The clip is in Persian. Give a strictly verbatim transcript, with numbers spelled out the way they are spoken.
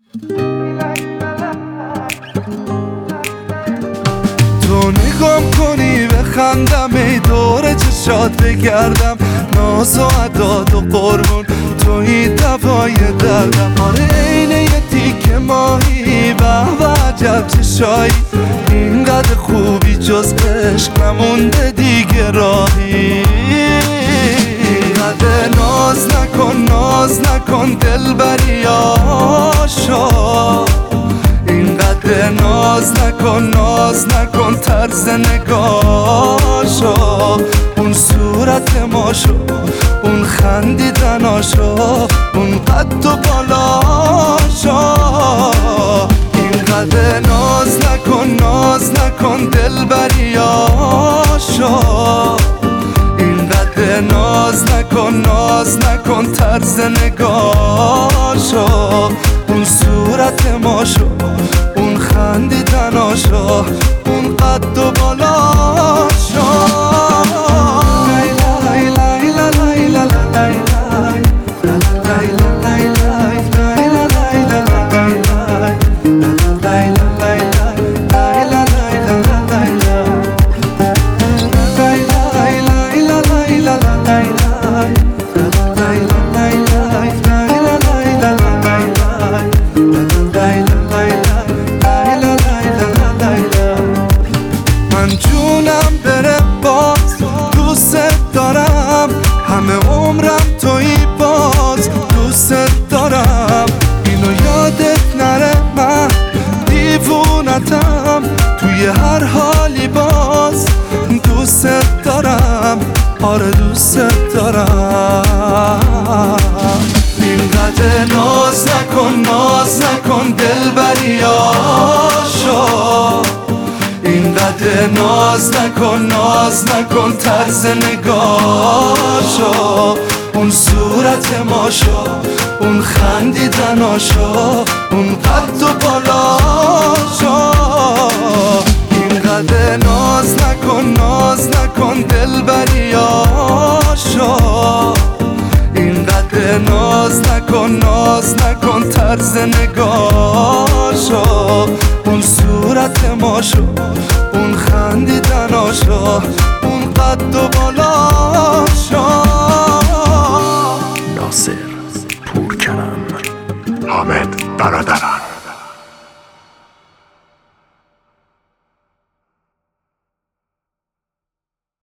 تو نگام کنی بخندم، ای دور چشات بگردم، ناز و عداد و قربون توی دوای دردم. آره عین یه تیکه ماهی، به به عجب چشایی، اینقدر خوبی جز عشق نمونده دیگه راهی. اینقدر ناز نکن ناز نکن دلبری آشا، اینقدر ناز نکن ناز نکن طرز نگاشا، اون صورت ماشو اون خندیدناشو اون قد و بالاشا. اینقدر ناز نکن ناز نکن دلبری آشا، اینقدر ناز نکن ناز نکن طرز نگاشا، اون صورت ماشو اون خندیدناشا اون قد و بالاشا. من جونم بره باز دوست دارم، همه عمرم توی باز دوست دارم. اینو یادت نره من دیوونتم، توی هر حالی باز دوست دارم، آره دوست دارم. اینقدر ناز نکن ناز نکن دلبری آشا، اینقدر ناز نکن ناز نکن طرز نگاشا، اون صورت ماشا اون خندیدناشا اون قد و بالاشا. اینقدر ناز نکن ناز نکن دلبری آشا، اینقدر ناز نکن ناز نکن طرز نگاشا، اون صورت ماشو اون خندیدناشا اون قد و بالا.